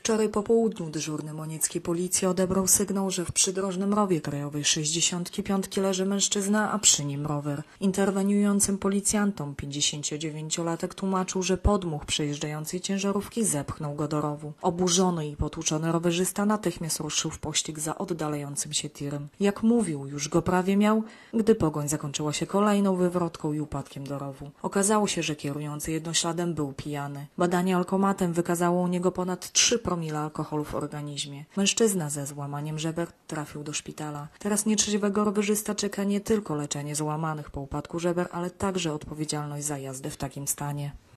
Wczoraj po południu dyżurny monieckiej policji odebrał sygnał, że w przydrożnym rowie krajowej 65 leży mężczyzna, a przy nim rower. Interweniującym policjantom 59-latek tłumaczył, że podmuch przejeżdżającej ciężarówki zepchnął go do rowu. Oburzony i potłuczony rowerzysta natychmiast ruszył w pościg za oddalającym się tirem. Jak mówił, już go prawie miał, gdy pogoń zakończyła się kolejną wywrotką i upadkiem do rowu. Okazało się, że kierujący jednośladem był pijany. Badanie alkomatem wykazało u niego ponad 3 promile alkoholu w organizmie. Mężczyzna ze złamaniem żeber trafił do szpitala. Teraz nietrzeźwego rowerzysta czeka nie tylko leczenie złamanych po upadku żeber, ale także odpowiedzialność za jazdę w takim stanie.